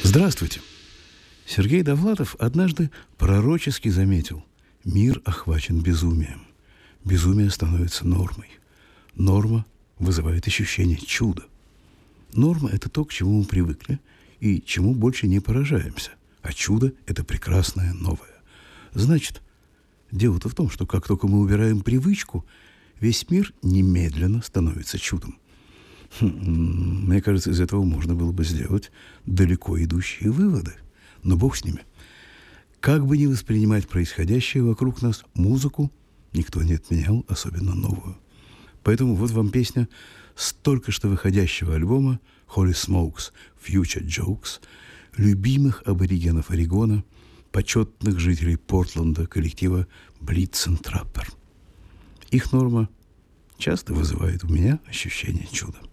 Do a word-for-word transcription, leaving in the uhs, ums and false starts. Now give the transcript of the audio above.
Здравствуйте. Сергей Довлатов однажды пророчески заметил: мир охвачен безумием. Безумие становится нормой. Норма вызывает ощущение чуда. Норма – это то, к чему мы привыкли и чему больше не поражаемся. А чудо – это прекрасное новое. Значит, дело-то в том, что как только мы убираем привычку, весь мир немедленно становится чудом. Хм, мне кажется, из этого можно было бы сделать далеко идущие выводы. Но бог с ними. Как бы ни воспринимать происходящее вокруг нас, музыку никто не отменял, особенно новую. Поэтому вот вам песня с только что выходящего альбома Holy Smokes Future Jokes любимых аборигенов Орегона, почетных жителей Портленда, коллектива Blitz and Trapper. Их норма часто вызывает у меня ощущение чуда.